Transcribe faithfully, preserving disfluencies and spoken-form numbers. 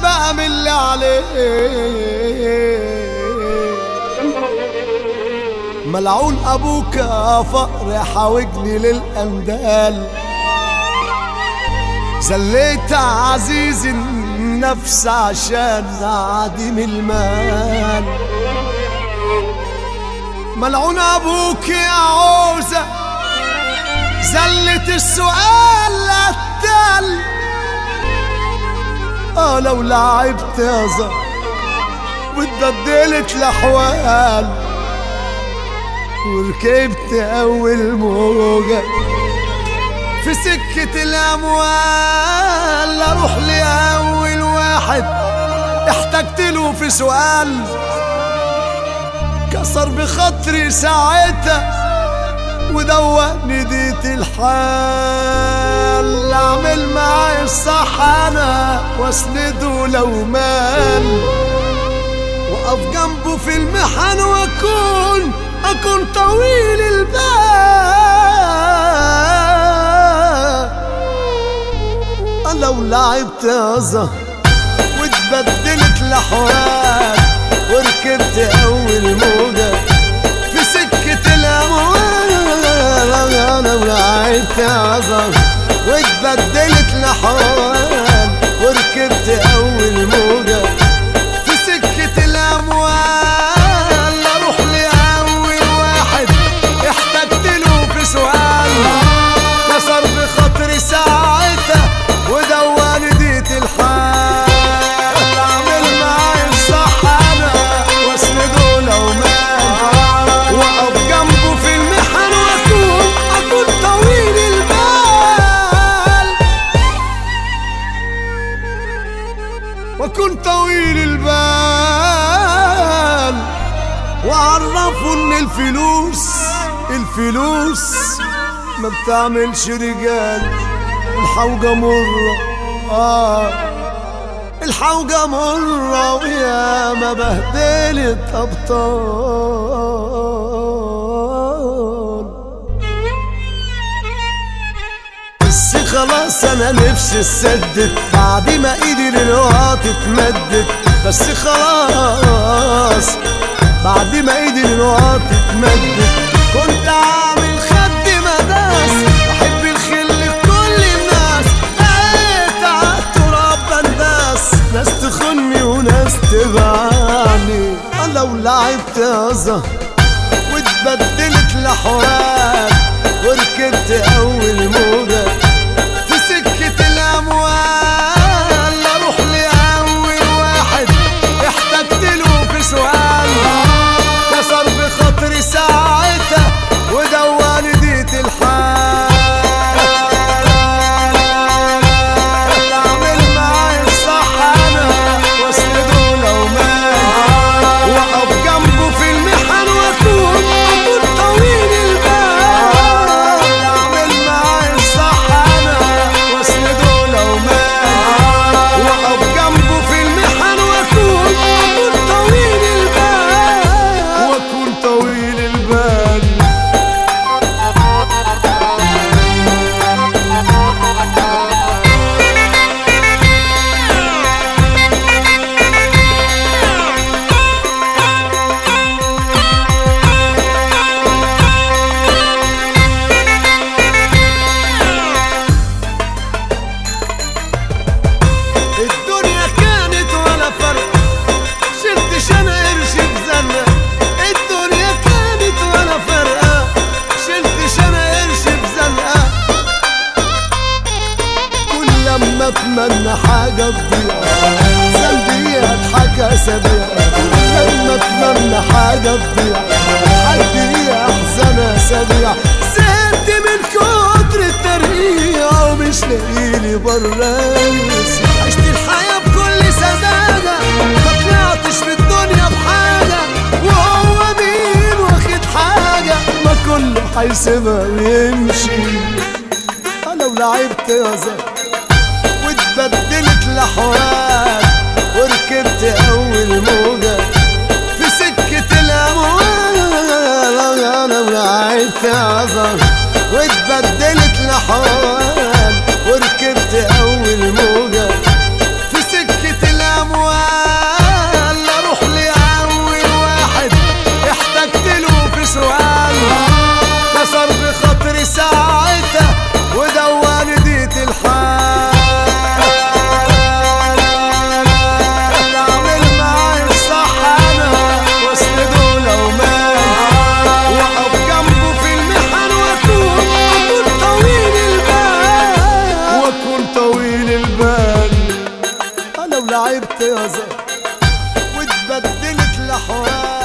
بقى من اللي عليه. ملعون ابوك يا فقر حاوجني للاندال، زليت عزيز النفس عشان عديم المال. ملعون ابوك يا عوزة زلت السؤال قتل. اه لو لعبت يا زهر واتبدلت الاحوال، وركبت اول موجة في سكة الاموال، اروح لاول واحد احتجت له في سؤال، كسر بخاطري ساعتها ودوقني ديت الحال. اعمل معاي الصح انا واسنده لو مال، واقف جنبه في المحن واكون اكون طويل البال. لو لعبت يا زهر واتبدلت الاحوال، وركبت اول موجة في سكة الاموال. لو لعبت يا زهر واتبدلت الاحوال، وركبت اول موجة في سكة الاموال، اروح لاول واحد احتجت له في سؤال، كسر بخاطري ساعتها ودواني ديت الحال. اعمل معاي الصح انا واسنده لو مال، واقف جنبه في المحن واكون اكون طويل البال، واكون طويل البال. وعرفوا ان الفلوس الفلوس ما بتعملش رجال، الحوجة مرة آه الحوجة مرة ويا ما بهدلت أبطال. بس خلاص أنا نفسي اتسدد بعد ما إيدي للوقت اتمدت. بس خلاص بعد ما إيدي للوقت اتمدت، كنت عامل خد مداس بحب الخل لكل الناس، لقيت عالتراب بنداس، ناس تخني وناس تبعني. لو لعبت يا زهر واتبدلت الاحوال، وركبت اول موجة في سكة الاموال، اروح لاول واحد احتجت له في سؤال، كسر بخاطري ساعتها ودواني ديت الحال. اعمل معاي الصح انا واسنده لو مال، واقف جنبه في المحن واكون اكون طويل البال. اعمل معاي الصح انا واسنده لو مال، واقف جنبه في المحن واكون اكون طويل البال، واكون طويل البال. الدنيا كانت ولا فرق، شلتش انا قرش في زنقة. الدنيا كانت ولا فرقة، شلتش انا قرش في زنقة. كل لما اتمنى حاجة تضيع ذنبي اضحك اسابيع. لما اتمنى حاجة تضيع حدي احزن اسابيع. زهقت من كتر الترقيع ومش لاقيلي برانس. عشت الحياة بكل سذاجة، ما طلعتش في الدنيا بحاجة. وهو مين واخد حاجة؟ ما كله هيسيبها ويمشي. لو لعبت يا زهر واتبدلت الاحوال، وركبت اول موجة في سكة الاموال. لو لعبت يا زهر واتبدلت الاحوال، وركبت اول موجة في سكة الاموال. تهزر واتبدلت لحوار.